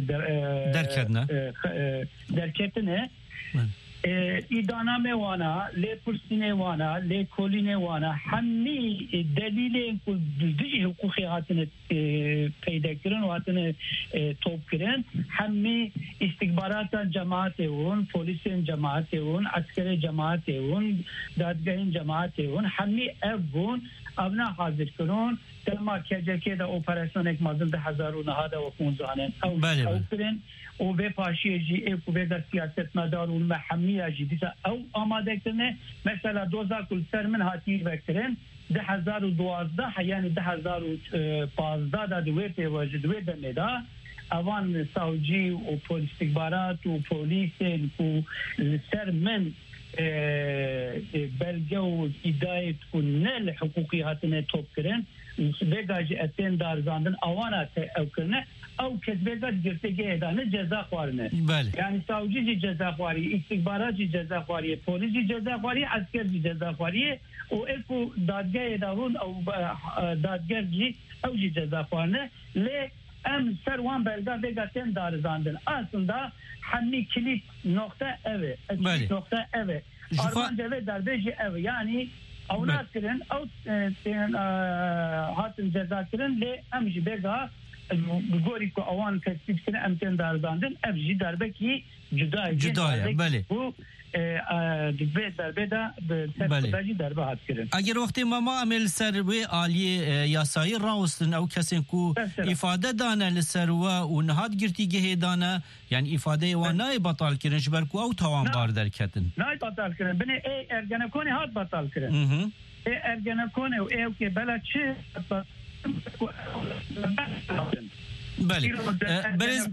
derketine idana wana le pursine wana le koline wana hammi delile kul düzgü hukuki hatını peyda kirin hatını top kirin hammi istikbarata cemaate un polisin cemaate un askeri cemaate un dadgahın cemaate un hammi evun avna hazır kirin telma KCK'de operasyon ek mazında 1915 او kirin o ve paşiyeci ekuveda siyaset medarul mahamiyaci disa او amade kirne mesela dozakul sermin hati bektirin 2012 yani 2015 da duete vajduve demeda avan savcı o polis istihbarat o polisin o sermin belge o hidayet o nel hukukiyatine topkirin begacı etten darzandın avana evkirne او كذبات گرتگی ادانه جزا خوارنه یعنی ساوجی جزا خواری استخباراتی جزا خواری پلیسی جزا خواری عسکری جزا خواری او اكو دادگاه ادارون او دادگرجی او جزا خوارنه ل ام سروان belga vegaten darzandın aslında hammi kilit nokta eve nokta eve armanca ve darbeji eve yani avnat kirin او hatın ceza kirin le amji bega بگوری که آوان کسیب کنه امتن دارداندن افجی دربه کی جدایه
بله
bu دربه da سرکرداجی دربه هات کرن
اگر وقتی ما عمل سر و عالی یاسایی راوستن او کسین کو ifade دانه لسر و نهاد گرتی گه دانه yani ifade و نای بطال کرن جبر کو او توان بار درکتن
نای بطال کرن بنه ای ارگنکونی هات بطال کرن ای ارگنکونی و ایو که بلا چه
بله
برز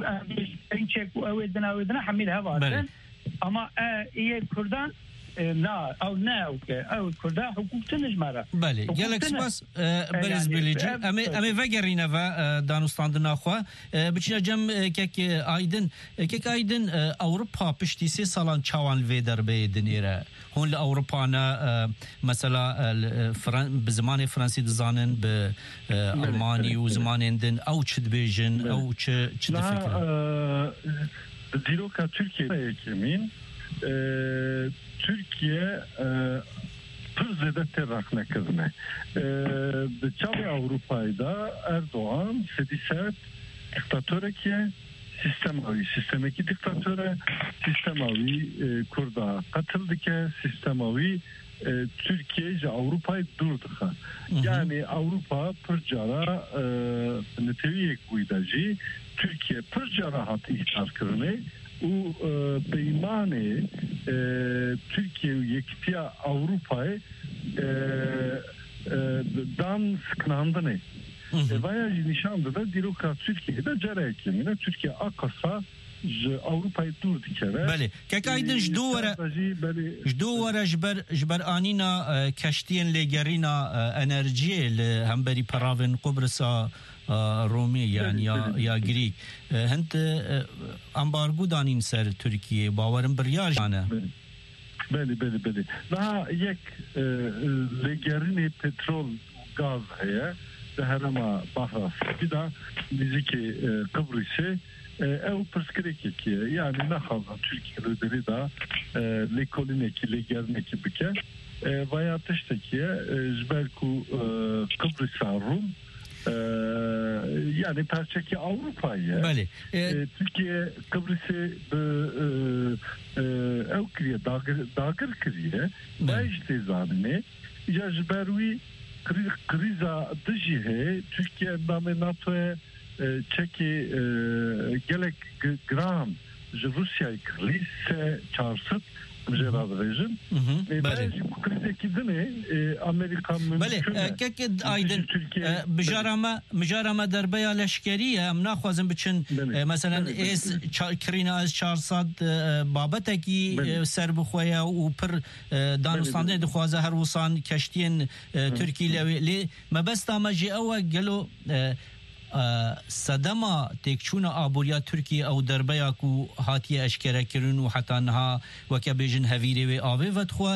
ama iyi Kurdan او Kurda hukuk tınızmara.
Bale. Gelek spas برز بلیجی. اما وگرینه و دانستاندن آخوا. بچه جم کک آیدن Avrupa پشتی 3 سالان چوان ویدر بیدنیره. هون لأوروبانا مثلا بزمان فرنسي دزانن بألماني وزمان دن أو چد بيجن أو چد فكرة
ديروكا تركيا يكمين Türkiye pırzede terrakne kızme. Çavi Avrupa'da Erdoğan sediset diktatöreke sistemeki diktatöre sistemavi kurda katıldı ki sistemavi Türkiye Avrupa'yı durdu. Yani Avrupa pırcara neteviyek buydacı Türkiye pırcara hatı ihtar kırını u beymane Türkiye yektiya Avrupa'yı dan sıkınandı ne? Vaya nişandı da diroka Türkiye'de cara eklemine Türkiye akasa Avrupa'yı dur dikere.
Bale. Kekaydın jduvara jber anina keştiyen legerina enerjiye le hemberi paravin Kıbrıs'a Romi yani ya Greek. Hent ambargo danin ser Türkiye bavarın bir yajane.
Beli. Daha yek legerini petrol gaz heye de herama bahras. Bir daha biziki Kıbrıs'ı ev pırskırek yani ne halde Türkiye'de de lekolineki legerneki bike veya tıştaki jberku Kıbrıs'a Rum yani parçaki Avrupa'ya Türkiye Kıbrıs'ı ev kriye dağır kriye ve işte zanne ya jberui kriza dıjihe Türkiye endamı NATO'ya çeki gelek gram Rusya'yı kırlıysa çağırsıt Mücerrad rejim. Bale. Krizdeki dine Amerikan mümkün.
Bale. Kek aydın müjarama derbeya leşkeriye em naxwazim biçin mesela ez kirina ez çağırsad babeteki ser bixwaya û pir danûstandinê dixwaze her wisan keştiyên Tirkiye lê mebesta me jî ew e gelo sedema têkçûna aboriya Tirkiye ew derbeya ku hatiye eşkere kirin û heta niha weke bêjin hevîrê wê avê vedixwe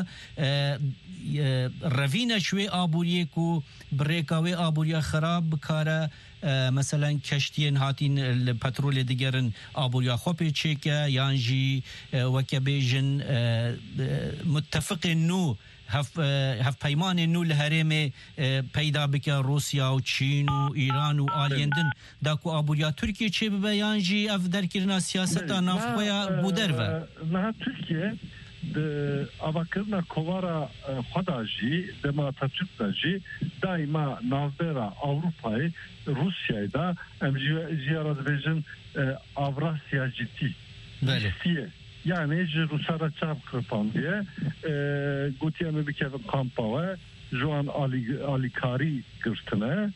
revîne ji wê aboriyê ku birêka wê aboriya xerab bikare mesela keştiyên hatîn li petrolê digerin aboriya xwe pê çêke yan jî weke bêjin muttefiqên nû hevpeymanên nû li herêmê peyda bike Rusya û Çîn û İran û aliyên din da ku aboriya Tirkiye çê bibe yan jî ev derkirina siyaseta navxweya bû derve.
Niha Tirkiye avakirina kovara xweda jî dema Atatürk da jî daima navbera Avrupayê Rusyayê da em jî ara dibêjin Avrasya ciddi. Ciddiye. Yani Ruslara çap kırpan diye Gutiye'mi bir kere kampa ve şu an alikari kırtına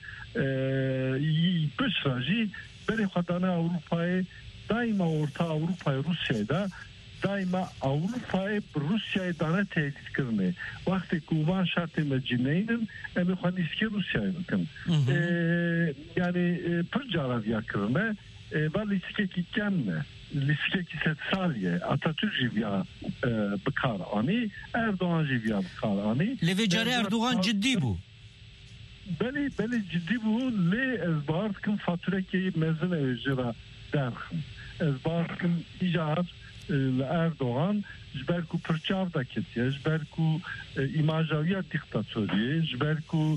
Büşracı beri kadana Avrupa'yı daima Orta Avrupa'yı Rusya'da daima Avrupa'yı Rusya'yı dana tehdit kırmaya. Vakti kuvan şartı mecineyinin emi khaniski Rusya'yı bakın. Yani pırcalar yakırına ve liskeki kemme liskeki setsaliye Atatürk jivya bikar ani Erdoğan jivya bikar ani.
Levecari Erdoğan ciddi bu.
Beli ciddi bu. Le ezbartkın faturekeyi mezun evcira derkhım. Ezbartkın icar Erdoğan jberku pırçav da ketiye jberku imajaviya diktatörüye jberku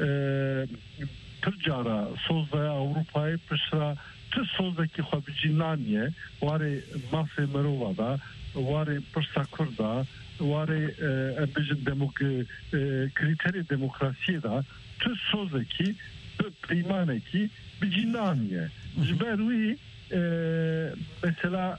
pırcara sozlaya Avrupa'yı pışra tı sozdaki xwebicînaniye warê mafê mirova da warê pirsa Kurd da warê em bijin kriterê demokrasiyê da tı sozdaki bi peymanekî bicînaniye ji ber wî mesela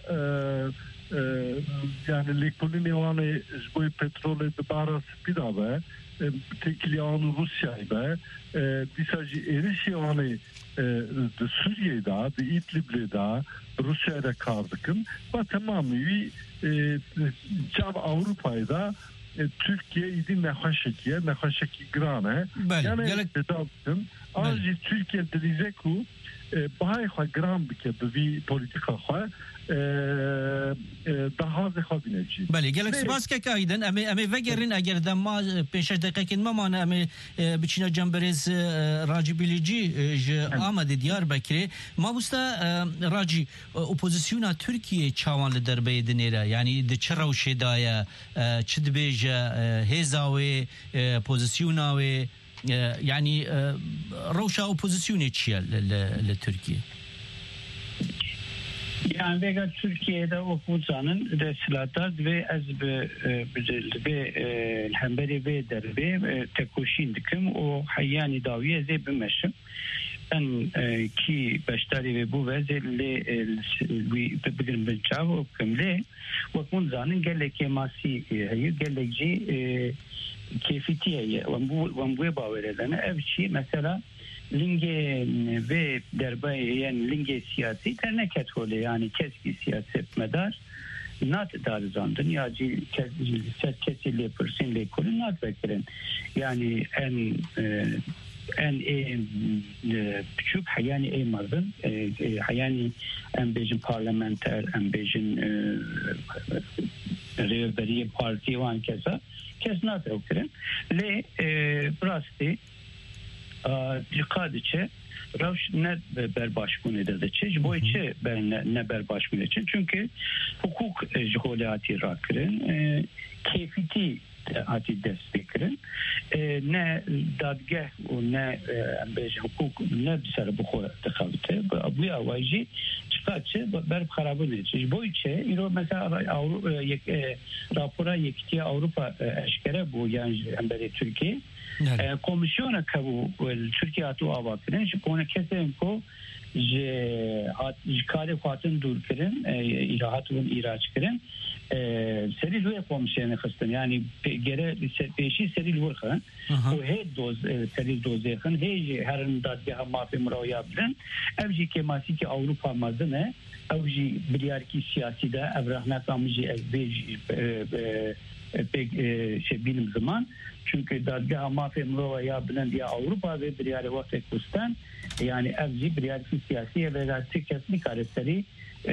yani lêkolînê wanê ji bo petrolê dibara spîda be tekiliyan Rusya'yı be dîsa jî êrişî wanê de Suriye'de, de İdlib'de, Rusya'da kardıkın ve tamamı Çab Avrupa'da Türkiye idi nexweşekî giran yani dedabtin anjî Türkiye dilize ku bahayê xwe giran bike bi vî polîtika xwe daha zexabine çi.
Bale, gelek spas ke kaydın eme vegerin eğer demma 5 dakika mamane eme biçine cemberez Raci Bilici amade Diyarbakır'e mabusta Raci opozisyona Türkiye çavanlı derbeye dinere yani de çravşe daya çidbeje hezawe pozisyona ve yani روشا opozisyonu çiye le Türkiye.
Yani vegan Türkiye'de okucanın desilatar ve az bir hemberi ve derbe tekoşin dikim o hayani daviye ze bimeşim. Ben ki baştari ve bu vezeli bugün ben çavu kımle okucanın gelek masi gelekci keyfiyetiye ve bu bavereden evçi mesela لنگه و درباره یعنی لنگه سیاسی ترنکت هوله یعنی کسی سیاست مدار نات دارزاندن یا جی کسی لیپرسین لیکولن نات بکرن یعنی en küçük hayani eymazın hayani en bejin parlamenter en bejin revberi parti van kesa kesnat okren le brasti dikkatıçe Ravş ne berbaşkun edecek, bu içe ne berbaşkun edecek. Çünkü hukuk jholati rakırın, keyfiti ati desteklerin, ne dadgah ne hukuk ne bir sere bu kadar tıkabıtı. Bu avaycı çıkartçı berb karabı edecek. Bu içe, ilo mesela rapora yektiye Avrupa eşkere bu yani emberi Türkiye. Komisyona kabu Türkiye atı avakirin ona kesin ko kare fatın dur kirin ilahatın ihraç kirin seri lüye komisyona kıstın yani gere peşi seri lüye kın o he doz seri doz yakın he her dadgah mafi muraya bilen evci kemasi ki Avrupa mazını evci bilyar ki siyasi de evrahnak amıcı evci pek bilim zaman çünkü dadgah mafi muraya bilen diye Avrupa ve bilyar vakti kustan yani evci bilyar ki siyasi ve lastik kesmi karesleri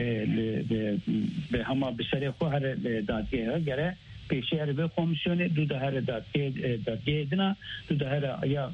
ve hama bir ko her dadgah'a göre peşi her ve komisyonu du da her dadgah edina du da her ya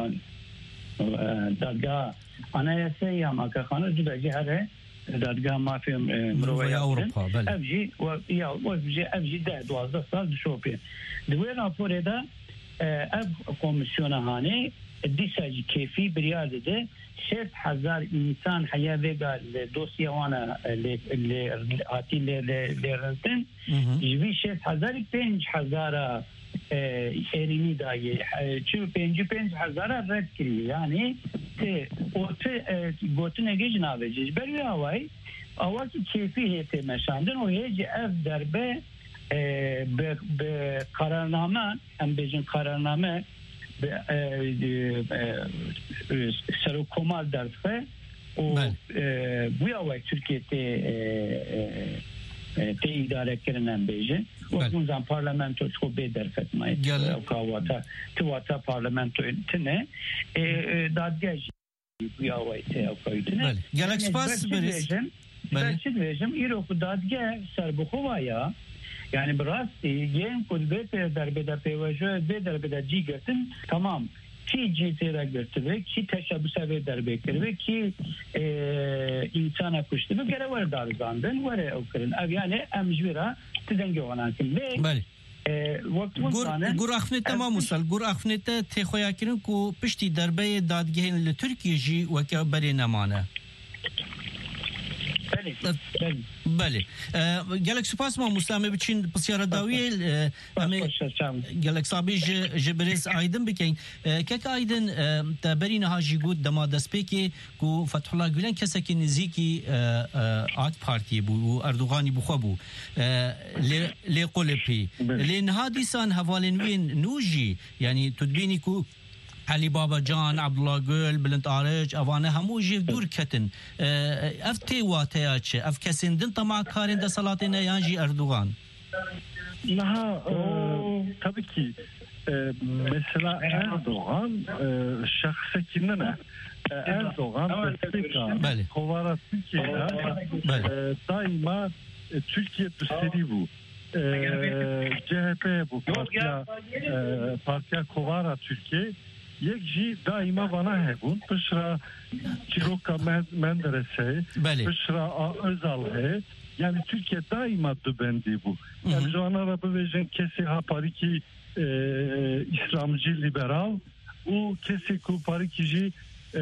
dadgah anayasa ya makakanı du da her dadgah mafi muraya
Avrupa
evci ya evci de 12 sal düşopi diye raporda ev komisyona hane disaj keyfi biryar dedi 6000 insan haya vega dosya wana le ati le ranten jivi 5000 erini dahi çünkü 5000 red kiri yani ote gotune gecna veciz beri havay avaki keyfi hete meşandın o hece ev derbe be kararname em bejin kararname Serokomal derse o bu yavay Türkiye'de te idare edilen bejin o zaman parlamento çok beder fetmayı kavata tıvata parlamento tine dadgaj bu yavay te akaytine
Galaxy Pass
vereceğim İroku dadgaj serbukovaya yani burası yeni kulübete darbede pevajo ve darbede cigetin tamam ki citera götürü ki teşebbüse ve darbekleri ve ki insana kuştu ve göre var darzandın var okırın yani emjvira tizenge olan kim ve
gur axnet tamam musal gur axnete texoyakirin ku pişti darbe dadgehên li Türkiye jî weke berê nemane بله گلک سپاس ما مسلمه بچین بسیار داویل گلک صابی جبرس آیدن بکن که آیدن تبرین هاجی گود دما دسپیکی کو فتح الله گولن کسی که نزیکی آت پارتی بو و اردوغانی بخوا بو لی قلپی لی نهادی سان حوالنوین نوجی یعنی تدبینی کو Ali Babacan, Abdullah Gül, Bülent Arıç, avane hemû jiv dûr ketin. Ev tê wataya çi? Ev kesindin tamam karinde salatine yan jî Erdoğan.
Tabii ki mesela Erdoğan şahsekinden Erdoğan destek Kovara Türkiye'de daima Türkiye düsteri bu. CHP bu partiya Kovara Türkiye yekji daima bana hebun pışra Çiroka Menderes'e pışra Özal'e yani Türkiye daima dübendi bu. Yani şu an Arabı vejin kesi ha pariki İslamcı liberal u kesi ku parikici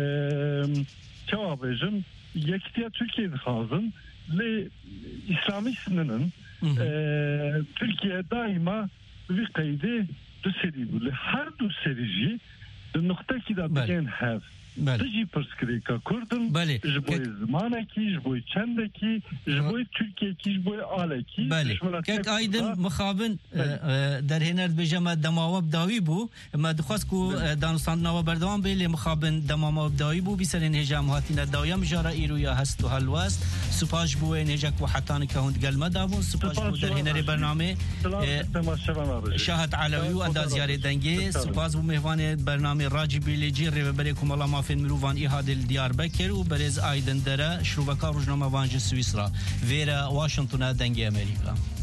çava vejin yektiya Türkiye'de hazın le İslami sınırın Türkiye daima bir kaydı düseri bu. Her düserici nokta ki da bilen have تجي برسكريكا كردن جبوي زمانكي جبوي چندكي جبوي تركيكي جبوي آلكي
بله كك ايضا مخابن در هنرد بجمع دماوه بداوی بو ما دخواست کو دانستان نوا بردوان بی مخابن دماوه بداوی بو بیسرین هجام هاتین داویم جارا ایرو یا هست و هلوست سپاش بو نجاک و حتان که هند گلمه دابون سپاش بو در هنر برنامه شاهد علوی و اندازیار دنگی سپاس بو مهوان برنامه راجی بیلیجی ریبری کمالا مافین مروفان ایهاد دیار بکر و برز آیدن دره شروبکا روزنامه وانج سوئیسرا ویرا واشنطن دنگی امریکا